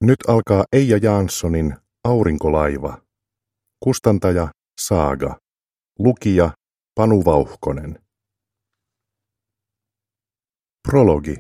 Nyt alkaa Eija Janssonin Aurinkolaiva. Kustantaja Saaga. Lukija Panu Vauhkonen. Prologi.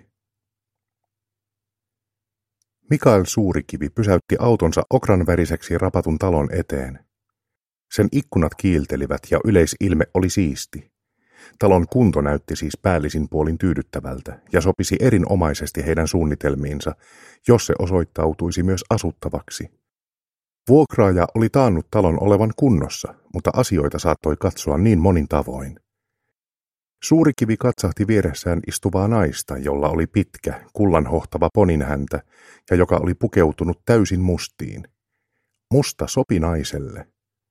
Mikael Suurikivi pysäytti autonsa okranväriseksi rapatun talon eteen. Sen ikkunat kiiltelivät ja yleisilme oli siisti. Talon kunto näytti siis päällisin puolin tyydyttävältä ja sopisi erinomaisesti heidän suunnitelmiinsa, jos se osoittautuisi myös asuttavaksi. Vuokraaja oli taannut talon olevan kunnossa, mutta asioita saattoi katsoa niin monin tavoin. Suurikivi katsahti vieressään istuvaa naista, jolla oli pitkä, kullanhohtava poninhäntä ja joka oli pukeutunut täysin mustiin. Musta sopi naiselle.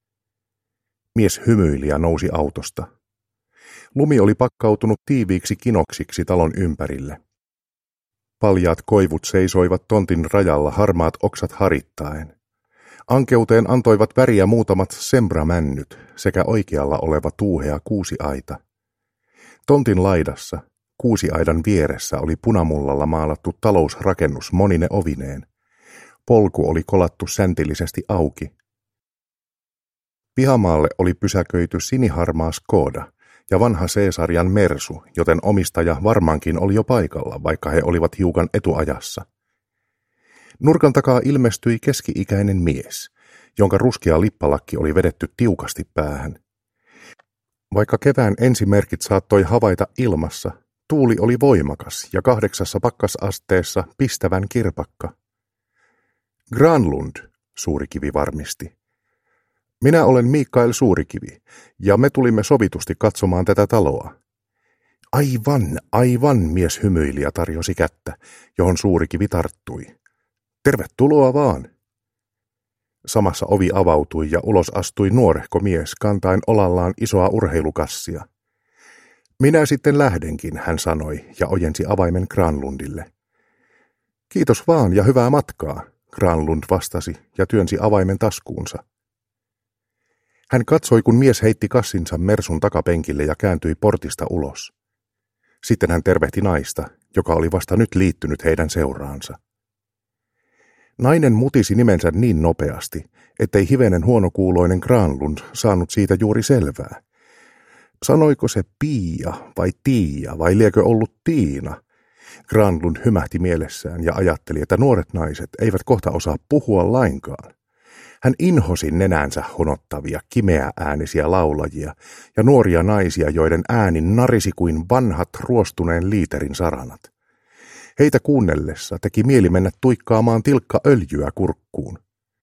Mies hymyili ja nousi autosta. Lumi oli pakkautunut tiiviiksi kinoksiksi talon ympärille. Paljaat koivut seisoivat tontin rajalla harmaat oksat harittaen. Ankeuteen antoivat väriä muutamat sembramännyt sekä oikealla oleva tuuhea kuusiaita. Tontin laidassa, kuusiaidan vieressä oli punamullalla maalattu talousrakennus monine ovineen. Polku oli kolattu säntillisesti auki. Pihamaalle oli pysäköity siniharmaa Skoda ja vanha C-sarjan Mersu, joten omistaja varmaankin oli jo paikalla, vaikka he olivat hiukan etuajassa. Nurkan takaa ilmestyi keski-ikäinen mies, jonka ruskea lippalakki oli vedetty tiukasti päähän. Vaikka kevään ensimerkit saattoi havaita ilmassa, tuuli oli voimakas ja 8 pakkasasteessa pistävän kirpakka. Granlund, Suurikivi varmisti. Minä olen Mikael Suurikivi, ja me tulimme sovitusti katsomaan tätä taloa. Aivan, mies hymyili ja tarjosi kättä, johon Suurikivi tarttui. Tervetuloa vaan. Samassa ovi avautui ja ulos astui nuorehko mies kantaen olallaan isoa urheilukassia. Minä sitten lähdenkin, hän sanoi ja ojensi avaimen Granlundille. Kiitos vaan ja hyvää matkaa, Granlund vastasi ja työnsi avaimen taskuunsa. Hän katsoi, kun mies heitti kassinsa Mersun takapenkille ja kääntyi portista ulos. Sitten hän tervehti naista, joka oli vasta nyt liittynyt heidän seuraansa. Nainen mutisi nimensä niin nopeasti, ettei hivenen huonokuuloinen Granlund saanut siitä juuri selvää. Sanoiko se Pia vai Tiia vai liekö ollut Tiina? Granlund hymähti mielessään ja ajatteli, että nuoret naiset eivät kohta osaa puhua lainkaan. Hän inhosi nenänsä honottavia, kimeääänisiä laulajia ja nuoria naisia, joiden ääni narisi kuin vanhat ruostuneen liiterin saranat. Heitä kuunnellessa teki mieli mennä tuikkaamaan tilkkaöljyä kurkkuun.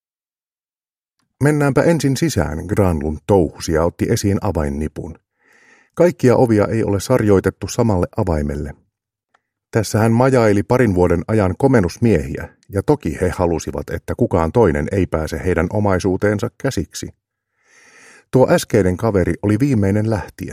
Mennäänpä ensin sisään, Granlund touhusi ja otti esiin avainnipun. Kaikkia ovia ei ole sarjoitettu samalle avaimelle. Tässä hän majaili 2 vuoden ajan komennusmiehiä, ja toki he halusivat, että kukaan toinen ei pääse heidän omaisuuteensa käsiksi. Tuo äskeinen kaveri oli viimeinen lähtijä.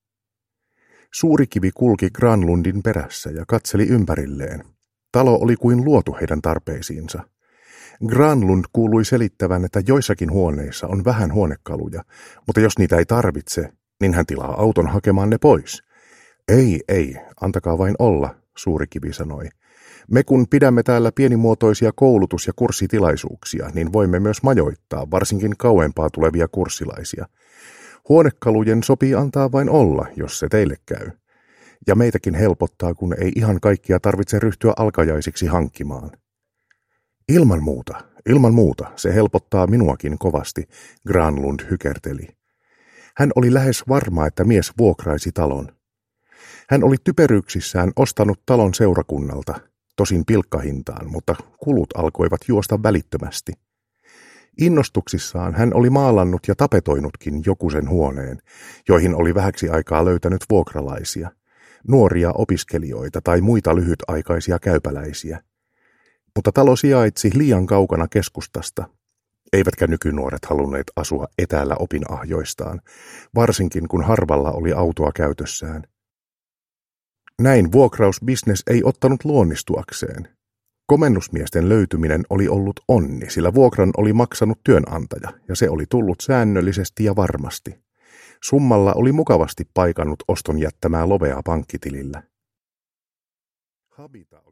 Suurikivi kulki Granlundin perässä ja katseli ympärilleen. Talo oli kuin luotu heidän tarpeisiinsa. Granlund kuului selittävän, että joissakin huoneissa on vähän huonekaluja, mutta jos niitä ei tarvitse, niin hän tilaa auton hakemaan ne pois. Ei, antakaa vain olla, Suurikivi sanoi. Me kun pidämme täällä pienimuotoisia koulutus- ja kurssitilaisuuksia, niin voimme myös majoittaa varsinkin kauempaa tulevia kurssilaisia. Huonekalujen sopii antaa vain olla, jos se teille käy. Ja meitäkin helpottaa, kun ei ihan kaikkia tarvitse ryhtyä alkajaisiksi hankkimaan. Ilman muuta, se helpottaa minuakin kovasti, Granlund hykerteli. Hän oli lähes varma, että mies vuokraisi talon. Hän oli typeryyksissään ostanut talon seurakunnalta, tosin pilkkahintaan, mutta kulut alkoivat juosta välittömästi. Innostuksissaan hän oli maalannut ja tapetoinutkin jokusen huoneen, joihin oli vähäksi aikaa löytänyt vuokralaisia, nuoria opiskelijoita tai muita lyhytaikaisia käypäläisiä. Mutta talo sijaitsi liian kaukana keskustasta, eivätkä nykynuoret halunneet asua etäällä opinahjoistaan, varsinkin kun harvalla oli autoa käytössään. Näin vuokrausbisnes ei ottanut luonnistuakseen. Komennusmiesten löytyminen oli ollut onni, sillä vuokran oli maksanut työnantaja, ja se oli tullut säännöllisesti ja varmasti. Summalla oli mukavasti paikannut oston jättämää lovea pankkitilillä. Habita